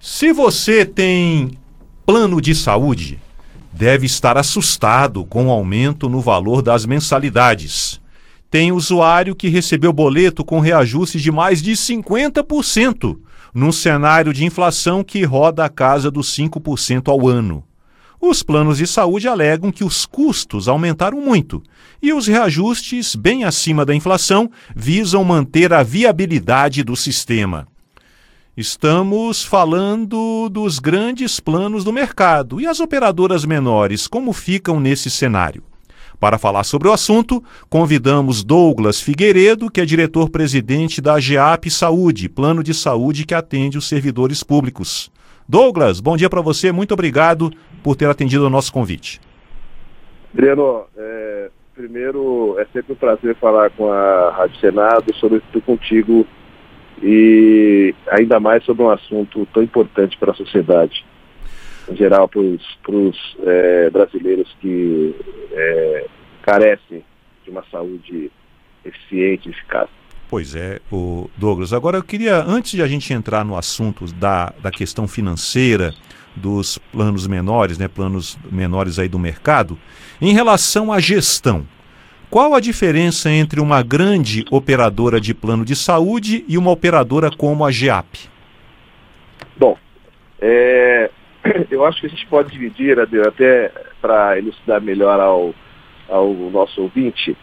Se você tem plano de saúde, deve estar assustado com o aumento no valor das mensalidades. Tem usuário que recebeu boleto com reajuste de mais de 50%, num cenário de inflação que roda a casa dos 5% ao ano. Os planos de saúde alegam que os custos aumentaram muito e os reajustes, bem acima da inflação, visam manter a viabilidade do sistema. Estamos falando dos grandes planos do mercado e as operadoras menores, como ficam nesse cenário. Para falar sobre o assunto, convidamos Douglas Figueiredo, que é diretor-presidente da AGEAP Saúde, plano de saúde que atende os servidores públicos. Douglas, bom dia para você, muito obrigado por ter atendido ao nosso convite. Adriano, primeiro é sempre um prazer falar com a Rádio Senado, sobretudo contigo, e ainda mais sobre um assunto tão importante para a sociedade, em geral para os brasileiros que carecem de uma saúde eficiente e eficaz. Pois é, Douglas. Agora eu queria, antes de a gente entrar no assunto da questão financeira dos planos menores, planos menores aí do mercado, em relação à gestão, qual a diferença entre uma grande operadora de plano de saúde e uma operadora como a AGEAP? Bom, eu acho que a gente pode dividir, até para elucidar melhor ao nosso ouvinte,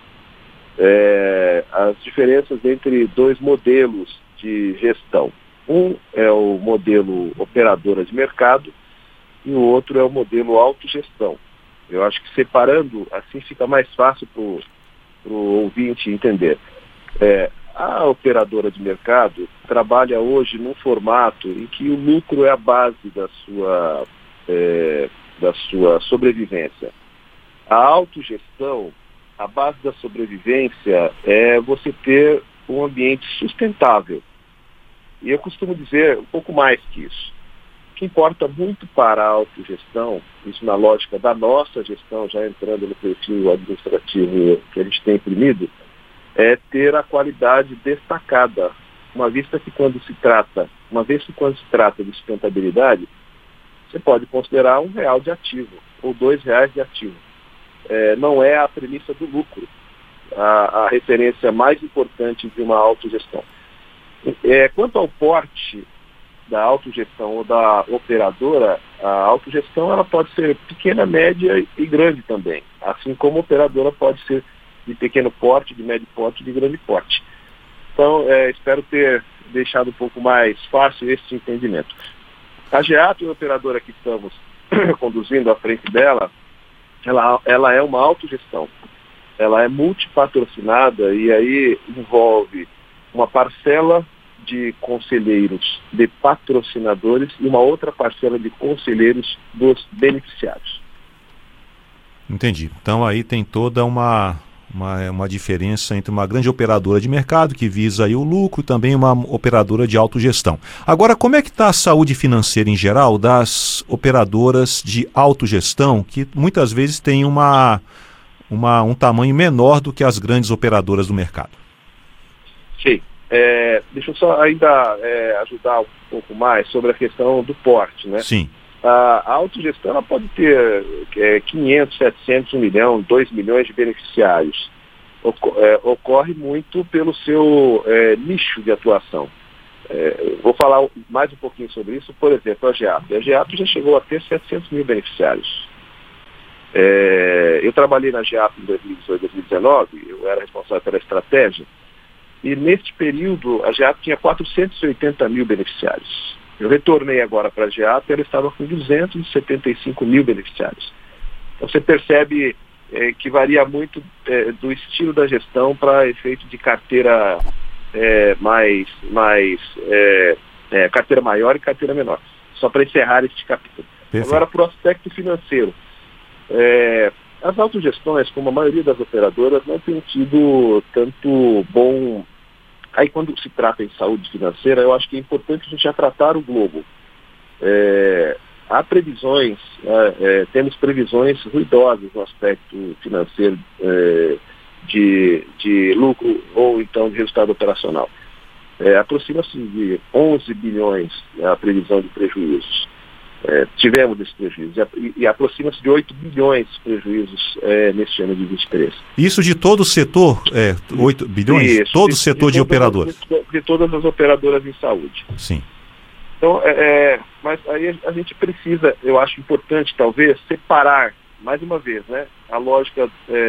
as diferenças entre dois modelos de gestão. Um é o modelo operadora de mercado e o outro é o modelo autogestão. Eu acho que separando, assim fica mais fácil para o ouvinte entender. A operadora de mercado trabalha hoje num formato em que o lucro é a base da sua sobrevivência. A autogestão, a base da sobrevivência é você ter um ambiente sustentável. E eu costumo dizer um pouco mais que isso. O que importa muito para a autogestão, isso na lógica da nossa gestão, já entrando no perfil administrativo que a gente tem imprimido, é ter a qualidade destacada. Uma vez que quando se trata de sustentabilidade, você pode considerar R$1 de ativo ou R$2 de ativo. Não é a premissa do lucro, a referência mais importante de uma autogestão. Quanto ao porte da autogestão ou da operadora, a autogestão ela pode ser pequena, média e grande também, assim como a operadora pode ser de pequeno porte, de médio porte e de grande porte. Então, espero ter deixado um pouco mais fácil esse entendimento. A AGEAP, a operadora que estamos conduzindo à frente dela, ela é uma autogestão. Ela é multipatrocinada e aí envolve uma parcela de conselheiros, de patrocinadores e uma outra parcela de conselheiros dos beneficiários. Entendi. Então aí tem toda uma diferença entre uma grande operadora de mercado que visa aí o lucro e também uma operadora de autogestão. Agora, como é que está a saúde financeira em geral das operadoras de autogestão que muitas vezes têm um tamanho menor do que as grandes operadoras do mercado? Sim. Deixa eu só ainda ajudar um pouco mais sobre a questão do porte, né? Sim. A autogestão ela pode ter 500, 700, 1 milhão, 2 milhões de beneficiários. Ocorre muito pelo seu nicho de atuação. Vou falar mais um pouquinho sobre isso. Por exemplo, a AGEAP. A AGEAP já chegou a ter 700 mil beneficiários. Eu trabalhei na AGEAP em 2018, 2019, eu era responsável pela estratégia, e neste período a AGEAP tinha 480 mil beneficiários. Eu retornei agora para a AGEAP e ela estava com 275 mil beneficiários. Então você percebe que varia muito do estilo da gestão para efeito de carteira carteira maior e carteira menor. Só para encerrar este capítulo. Perfeito. Agora, para o aspecto financeiro. As autogestões, como a maioria das operadoras, não têm tido tanto bom... Aí, quando se trata em saúde financeira, eu acho que é importante a gente já tratar o globo. Há previsões, temos previsões ruidosas no aspecto financeiro de lucro ou então de resultado operacional. aproxima-se de 11 bilhões a previsão de prejuízos. Tivemos esse prejuízo e aproxima-se de 8 bilhões de prejuízos neste ano de 23. Isso de todo o setor, 8 bilhões? Isso, todo o setor de operadoras? De todas as operadoras em saúde. Sim. Então, mas aí a gente precisa, eu acho importante talvez, separar, mais uma vez, né, a lógica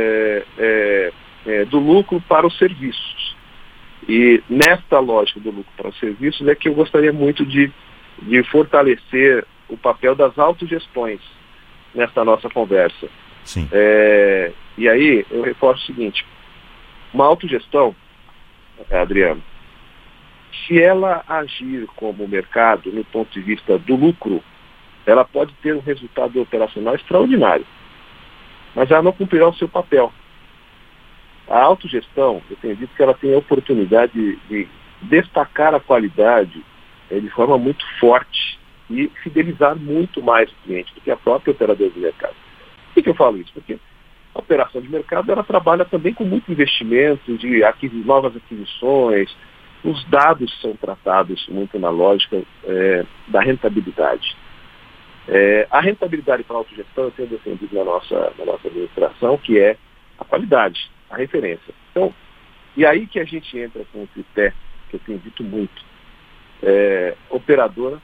do lucro para os serviços. E nesta lógica do lucro para os serviços é que eu gostaria muito de fortalecer o papel das autogestões nessa nossa conversa. Sim. E aí eu reforço o seguinte: uma autogestão, Adriano, se ela agir como mercado no ponto de vista do lucro, ela pode ter um resultado operacional extraordinário, mas ela não cumprirá o seu papel. A autogestão, eu tenho dito que ela tem a oportunidade de destacar a qualidade de forma muito forte e fidelizar muito mais o cliente do que a própria operadora de mercado. Por que eu falo isso? Porque a operação de mercado ela trabalha também com muito investimento de novas aquisições. Os dados são tratados muito na lógica da rentabilidade. A rentabilidade para a autogestão eu tenho defendido na nossa administração, que é a qualidade, a referência. Então, e aí que a gente entra com o tripé, que eu tenho dito muito: operadora,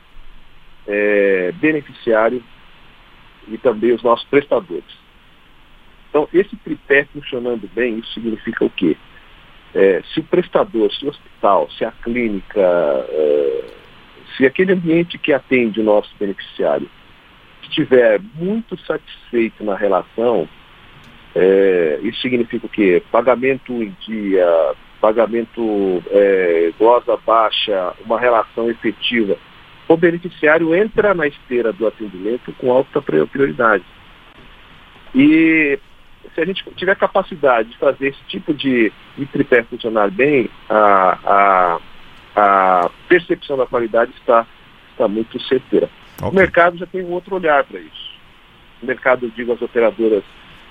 beneficiário e também os nossos prestadores. Então, esse tripé funcionando bem, isso significa o quê? Se o prestador, se o hospital, se a clínica, se aquele ambiente que atende o nosso beneficiário estiver muito satisfeito na relação, isso significa o quê? Pagamento em dia, pagamento glosa baixa, uma relação efetiva. O beneficiário entra na esteira do atendimento com alta prioridade. E se a gente tiver capacidade de fazer esse tipo de tripé funcionar bem, a percepção da qualidade está muito certeira. Okay. O mercado já tem um outro olhar para isso. O mercado, eu digo, as operadoras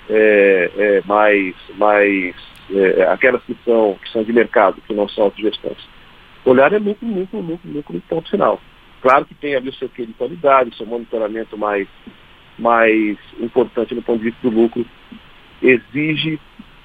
aquelas que são de mercado, que não são autogestões. O olhar é muito no ponto final. Claro que tem ali o seu quê de qualidade, o seu monitoramento mais importante no ponto de vista do lucro, exige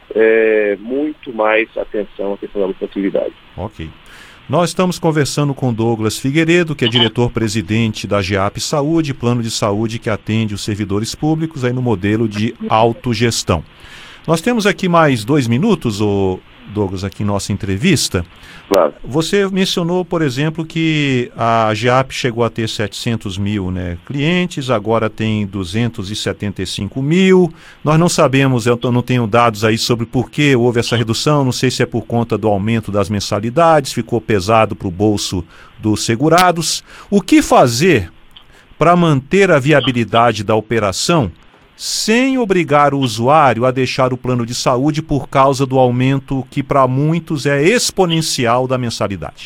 muito mais atenção à questão da lucratividade. Ok. Nós estamos conversando com Douglas Figueiredo, que é diretor-presidente da GEAP Saúde, plano de saúde que atende os servidores públicos aí no modelo de autogestão. Nós temos aqui mais 2 minutos, Douglas, aqui em nossa entrevista. Claro. Você mencionou, por exemplo, que a GEAP chegou a ter 700 mil clientes, agora tem 275 mil. Nós não sabemos, eu não tenho dados aí sobre por que houve essa redução, não sei se é por conta do aumento das mensalidades, ficou pesado para o bolso dos segurados. O que fazer para manter a viabilidade da operação sem obrigar o usuário a deixar o plano de saúde por causa do aumento que para muitos é exponencial da mensalidade?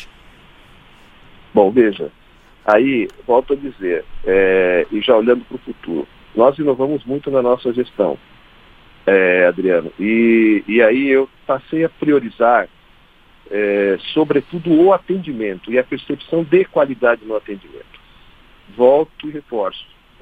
Bom, veja, aí volto a dizer, e já olhando para o futuro, nós inovamos muito na nossa gestão, Adriano, e aí eu passei a priorizar sobretudo o atendimento e a percepção de qualidade no atendimento. Volto e reforço.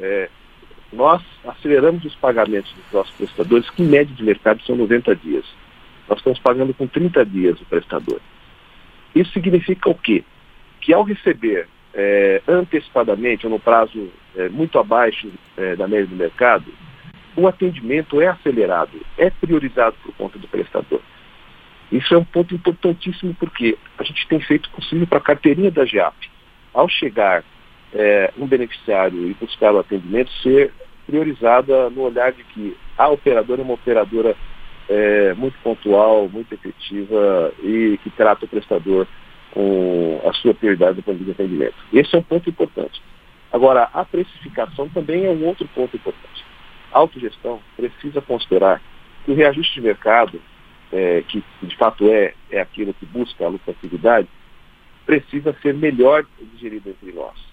Nós aceleramos os pagamentos dos nossos prestadores, que em média de mercado são 90 dias. Nós estamos pagando com 30 dias o prestador. Isso significa o quê? Que ao receber antecipadamente, ou no prazo muito abaixo da média do mercado, o atendimento é acelerado, é priorizado por conta do prestador. Isso é um ponto importantíssimo porque a gente tem feito o possível para a carteirinha da GEAP. Ao chegar um beneficiário e buscar o atendimento, ser priorizada no olhar de que a operadora é uma operadora muito pontual, muito efetiva e que trata o prestador com a sua prioridade do ponto de vista de atendimento. Esse é um ponto importante. Agora, a precificação também é um outro ponto importante. A autogestão precisa considerar que o reajuste de mercado, que de fato é aquilo que busca a lucratividade, precisa ser melhor digerido entre nós.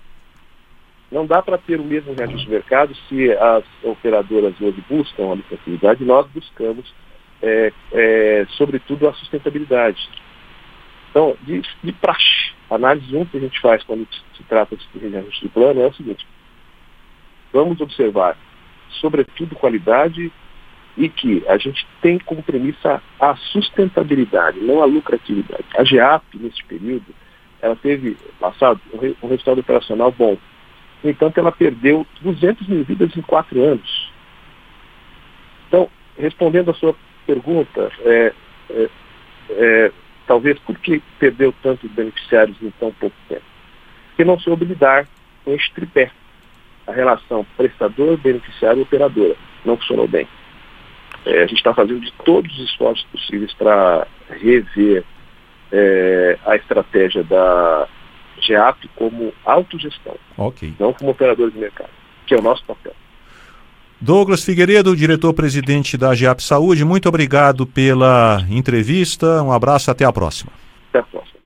Não dá para ter o mesmo reajuste de mercado se as operadoras hoje buscam a lucratividade, nós buscamos, sobretudo, a sustentabilidade. Então, de praxe, a análise 1 que a gente faz quando se trata de reajuste de plano é o seguinte: vamos observar, sobretudo, qualidade, e que a gente tem como premissa a sustentabilidade, não a lucratividade. A GEAP, nesse período, ela teve passado um resultado operacional bom. No entanto, ela perdeu 200 mil vidas em 4 anos. Então, respondendo a sua pergunta, talvez por que perdeu tantos beneficiários em tão pouco tempo? Porque não soube lidar com este tripé. A relação prestador, beneficiário e operadora não funcionou bem. A gente está fazendo de todos os esforços possíveis para rever a estratégia da GEAP como autogestão, não como operador de mercado, que é o nosso papel. Douglas Figueiredo, diretor-presidente da GEAP Saúde, muito obrigado pela entrevista, um abraço, até a próxima. Até a próxima.